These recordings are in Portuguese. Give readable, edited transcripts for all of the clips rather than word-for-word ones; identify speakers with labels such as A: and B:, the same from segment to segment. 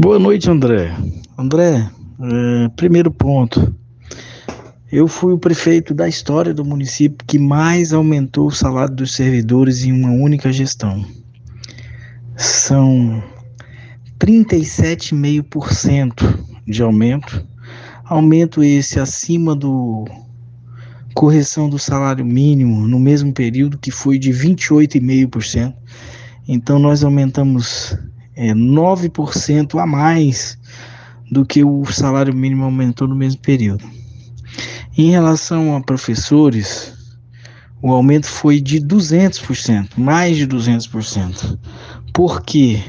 A: Boa noite, André. André, primeiro ponto. Eu fui o prefeito da história do município que mais aumentou o salário dos servidores em uma única gestão. São 37,5% de aumento. Aumento esse acima do correção do salário mínimo no mesmo período, que foi de 28,5%. Então nós aumentamos 9% a mais do que o salário mínimo aumentou no mesmo período. Em relação a professores, o aumento foi de 200%, mais de 200%. Por quê?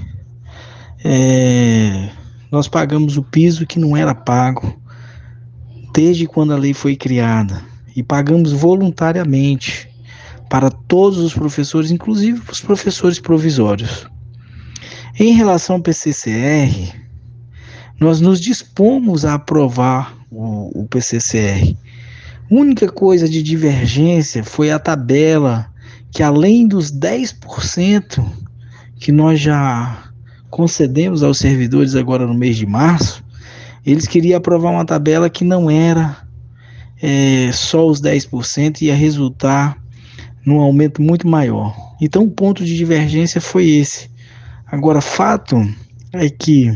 A: Nós pagamos o piso que não era pago desde quando a lei foi criada e pagamos voluntariamente para todos os professores, inclusive os professores provisórios. Em relação ao PCCR, nós nos dispomos a aprovar o PCCR. A única coisa de divergência foi a tabela, que além dos 10% que nós já concedemos aos servidores agora no mês de março, eles queriam aprovar uma tabela que não era só os 10%, ia resultar num aumento muito maior. Então o ponto de divergência foi esse. Agora, fato é que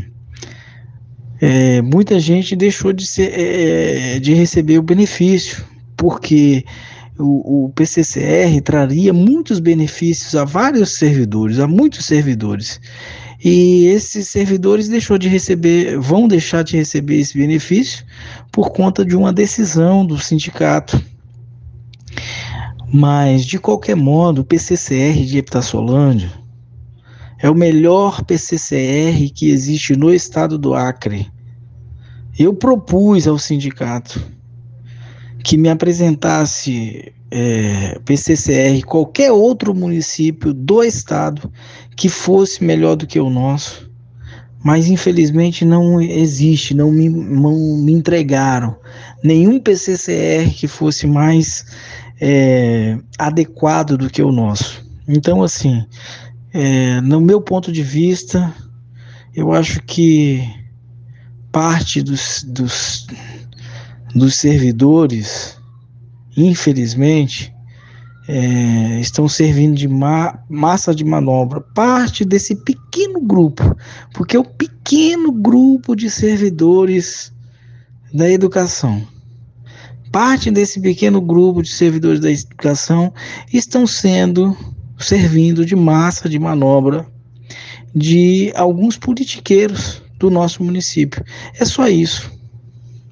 A: muita gente deixou de receber o benefício, porque o PCCR traria muitos benefícios a vários servidores, a muitos servidores. E esses servidores vão deixar de receber esse benefício por conta de uma decisão do sindicato. Mas, de qualquer modo, o PCCR de Epitassolândia é o melhor PCCR que existe no estado do Acre. Eu propus ao sindicato que me apresentasse PCCR qualquer outro município do estado que fosse melhor do que o nosso, mas infelizmente não existe, não me entregaram nenhum PCCR que fosse mais adequado do que o nosso. Então, assim, no meu ponto de vista, eu acho que parte dos servidores, infelizmente, estão servindo de massa de manobra, parte desse pequeno grupo, porque é o pequeno grupo de servidores da educação. Parte desse pequeno grupo de servidores da educação estão servindo de massa de manobra de alguns politiqueiros do nosso município. É só isso.